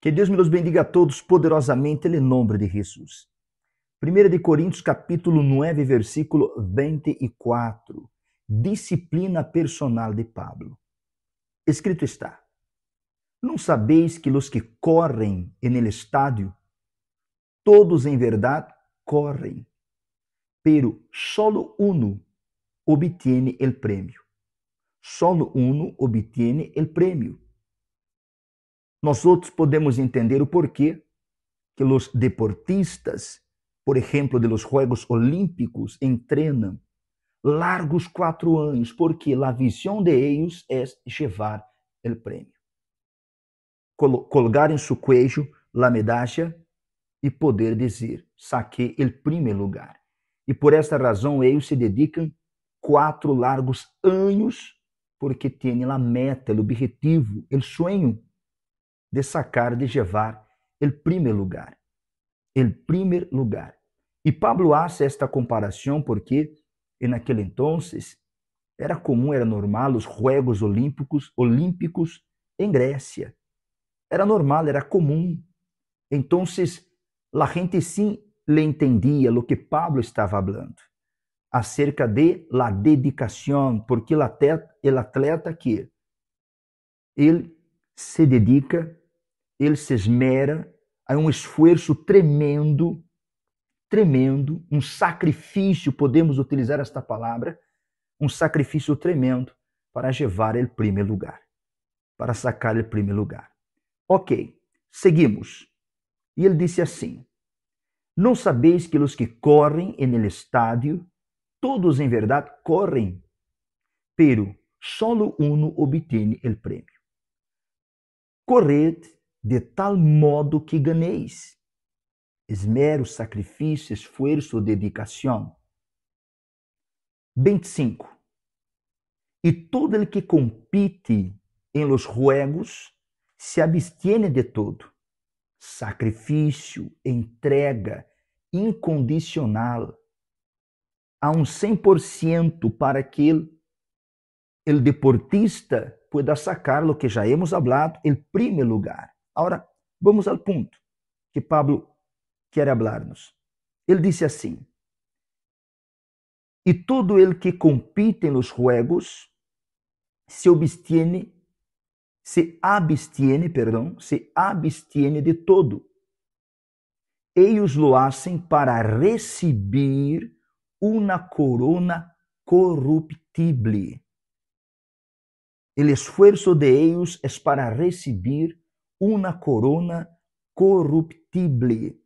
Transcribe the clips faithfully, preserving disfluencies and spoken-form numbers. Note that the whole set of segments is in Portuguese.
Que Deus me los bendiga a todos poderosamente em nome de Jesus. primeira de Coríntios, capítulo nove, versículo vinte e quatro. Disciplina personal de Pablo. Escrito está: Não sabeis que os que correm en el estadio, todos em verdade correm, pero solo uno obtiene el premio. Solo uno obtiene el premio. Nós outros podemos entender o porquê que os deportistas, por exemplo, de los Juegos Olímpicos, entrenam largos quatro anos, porque a visão de eles é levar o prêmio. Col colgar em seu cuello a medalha e poder dizer, saquei o primeiro lugar. E por esta razão, eles se dedicam quatro largos anos, porque têm a meta, o objetivo, o sonho de sacar, de levar o primeiro lugar. O primeiro lugar. E Pablo hace esta comparação porque, en aquele entonces, era comum, era normal, os Juegos Olímpicos, Olímpicos em Grécia. Era normal, era comum. Então, a gente sim le entendia o que Pablo estava falando acerca de la dedicação, porque o atleta, el atleta que ele se dedica, ele se esmera, há um esforço tremendo, tremendo, um sacrifício, podemos utilizar esta palavra, um sacrifício tremendo para levar o primeiro lugar, para sacar o primeiro lugar. Ok, seguimos. E ele disse assim: Não sabeis que os que correm en el estádio, todos em verdade correm, pero solo uno obtiene el premio. Corred de tal modo que ganéis. Esmero, sacrifício, esforço, dedicação. vinte e cinco. E todo el que compite em los juegos se abstiene de todo. Sacrifício, entrega incondicional. A um cem por cento para que o deportista pueda sacar lo que já hemos hablado, el primeiro lugar. Agora, vamos ao ponto que Pablo quer hablar-nos. Ele disse assim: E todo el que compite nos juegos se abstiene, se abstiene, perdão, se abstiene de todo. Eles lo hacen para receber uma corona corruptible. El esfuerzo de ellos es para recibir una corona corruptible.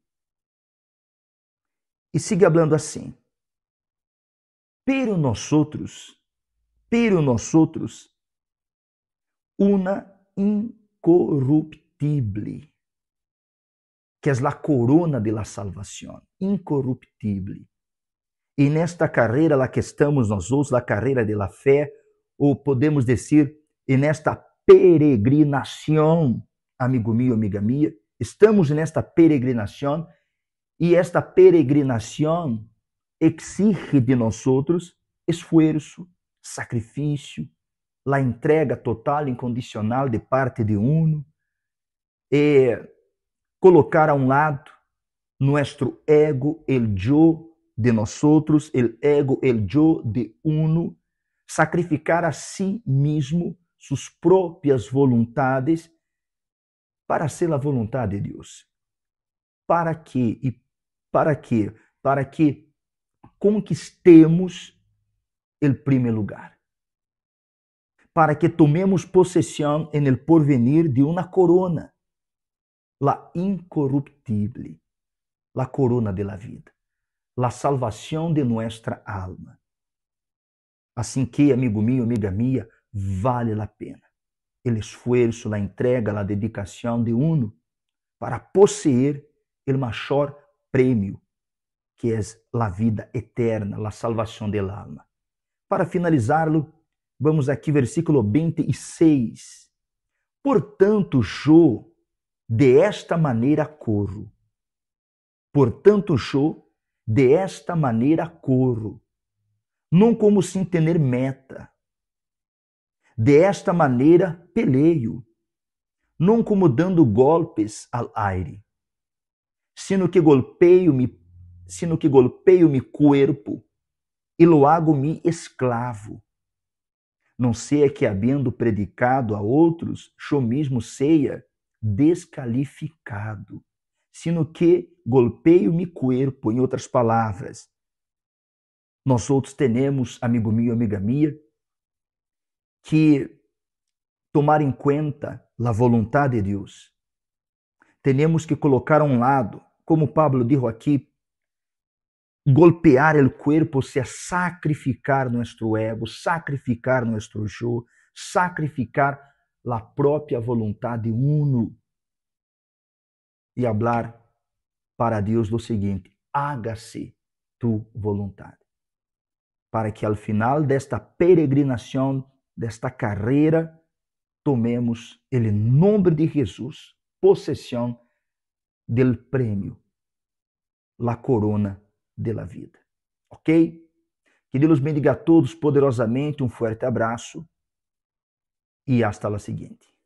E sigue hablando assim: Pero nosotros, pero nosotros, una incorruptible, que es la corona de la salvación, incorruptible. E nesta carreira lá que estamos nós outros, a carreira de la fé, ou podemos dizer, e nesta peregrinação, amigo meu, amiga minha, estamos nesta peregrinação, e esta peregrinação exige de nós outros esforço, sacrifício, a entrega total e incondicional de parte de uno, e colocar a um lado nosso ego, el yo de nós outros, el ego, el yo de uno, sacrificar a si mesmo suas próprias vontades para ser a vontade de Deus. Para que e para que para que conquistemos o primeiro lugar. Para que tomemos possessão en el porvenir de uma corona, la incorruptible, la corona de la vida, la salvação de nuestra alma. Assim que, amigo meu, amiga minha, vale a pena o esforço, a entrega, a dedicação de uno para possuir o maior prêmio, que é a vida eterna, a salvação del alma. Para finalizar-lo, vamos aqui, versículo vinte e seis. Portanto, eu de esta maneira corro. Portanto, eu de esta maneira corro. Não como sem ter meta. De esta maneira peleio. não como dando golpes al aire, sino que golpeio mi, sino que golpeio mi cuerpo e lo hago mi esclavo. Não seja que, havendo predicado a outros, eu mesmo seja descalificado, sino que golpeio mi cuerpo. Em outras palavras, nós outros temos, amigo meu, amiga minha, que tomar em conta a vontade de Deus. Temos que colocar a um lado, como Pablo dijo aqui, golpear o cuerpo, se sacrificar nosso ego, sacrificar nosso yo, sacrificar a própria vontade uno e hablar para Deus o seguinte: hágase tu vontade, para que al final desta peregrinação, desta carreira, tomemos el nome de Jesus, possessão del prêmio, la corona de la vida. Ok? Que Deus bendiga a todos poderosamente, um forte abraço e hasta la seguinte.